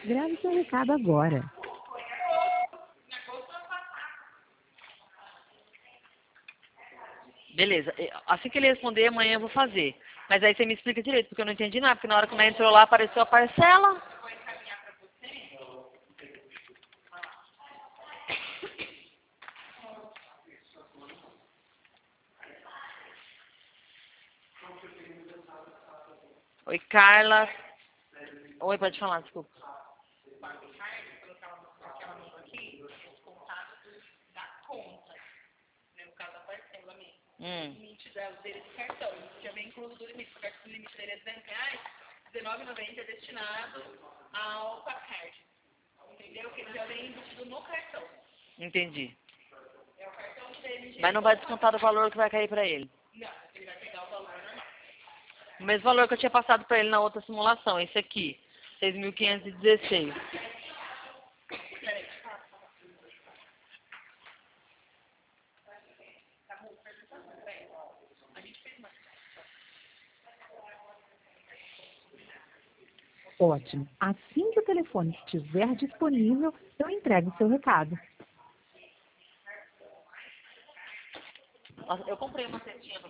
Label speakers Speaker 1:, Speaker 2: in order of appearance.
Speaker 1: Grave seu recado agora.
Speaker 2: Beleza. Assim que ele responder, amanhã eu vou fazer. Mas aí você me explica direito, porque eu não entendi nada. Porque na hora que ela entrou lá, apareceu a parcela. Oi, Carla. Oi, pode falar, desculpa.
Speaker 3: Limite dele de cartão. Já vem incluso do limite. O limite dele é R$200, R$19,90 é destinado ao Papcard. Entendeu? Que ele já vem embutido no cartão.
Speaker 2: Entendi.
Speaker 3: É o cartão dele.
Speaker 2: Mas não vai descontar do valor que vai cair pra ele.
Speaker 3: Não, ele vai pegar o valor normal.
Speaker 2: O mesmo valor que eu tinha passado pra ele na outra simulação. Esse aqui. 6.516.
Speaker 3: Peraí.
Speaker 1: Ótimo. Assim que o telefone estiver disponível, eu entrego o seu recado.
Speaker 2: Nossa, eu comprei uma cestinha pra